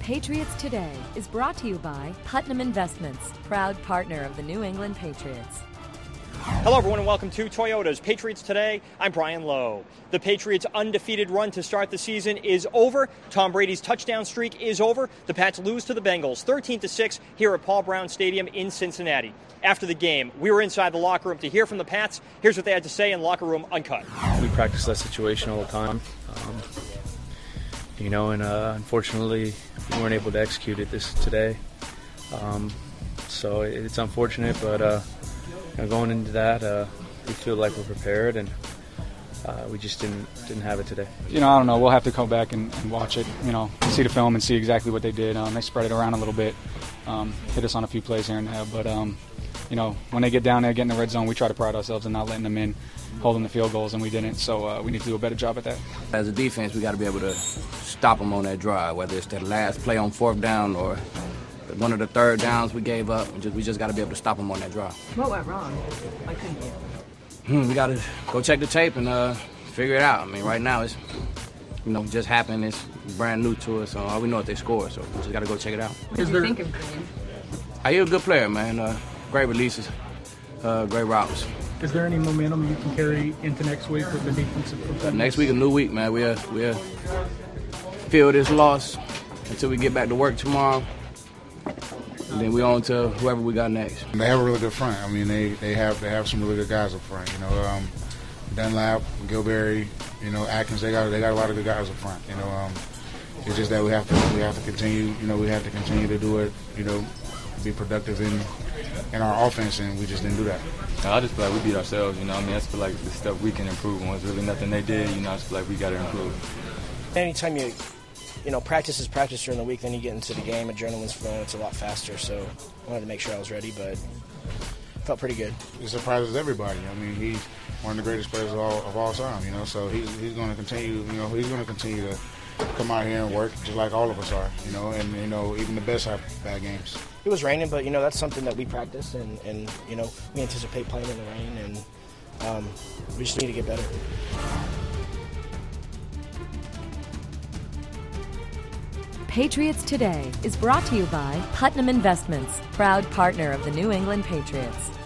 Patriots Today is brought to you by Putnam Investments, proud partner of the New England Patriots. Hello, everyone, and welcome to Toyota's Patriots Today. I'm Brian Lowe. The Patriots' undefeated run to start the season is over. Tom Brady's touchdown streak is over. The Pats lose to the Bengals 13-6 here at Paul Brown Stadium in Cincinnati. After the game, we were inside the locker room to hear from the Pats. Here's what they had to say in Locker Room Uncut. We practice that situation all the time. Unfortunately, we weren't able to execute it today. So it's unfortunate, but going into that, we feel like we're prepared, and we just didn't have it today. I don't know. We'll have to go back and watch it, see the film and see exactly what they did. They spread it around a little bit, hit us on a few plays here and there. But, when they get down there, get in the red zone, we try to pride ourselves in not letting them in, holding the field goals, and we didn't. So we need to do a better job at that. As a defense, we got to be able to stop them on that drive, whether it's that last play on fourth down or one of the third downs we gave up. We just got to be able to stop them on that drive. What went wrong? Why couldn't you? We got to go check the tape and figure it out. I mean, right now it's, just happened. It's brand new to us. So all we know is they scored, so we just got to go check it out. What did you think of Green? He's a good player, man. Great releases, great routes. Is there any momentum you can carry into next week with the defensive performance? Next week, a new week, man. We'll feel this loss until we get back to work tomorrow. And then we on to whoever we got next. They have a really good front. I mean, they have some really good guys up front. Dunlap, Gilberry, Atkins. They got a lot of good guys up front. It's just that we have to continue. We have to continue to do it. Be productive in our offense, and we just didn't do that. I just feel like we beat ourselves. I just feel like the stuff we can improve on is really nothing they did. I just feel like we got to improve. Anytime you practice is practice during the week, then you get into the game, adrenaline's flowing, it's a lot faster. So I wanted to make sure I was ready, but felt pretty good. It surprises everybody. I mean, he's one of the greatest players of all time. So he's going to continue. He's going to continue to come out here and work just like all of us are. And even the best have bad games. It was raining, but that's something that we practice, and we anticipate playing in the rain, and we just need to get better. Patriots Today is brought to you by Putnam Investments, proud partner of the New England Patriots.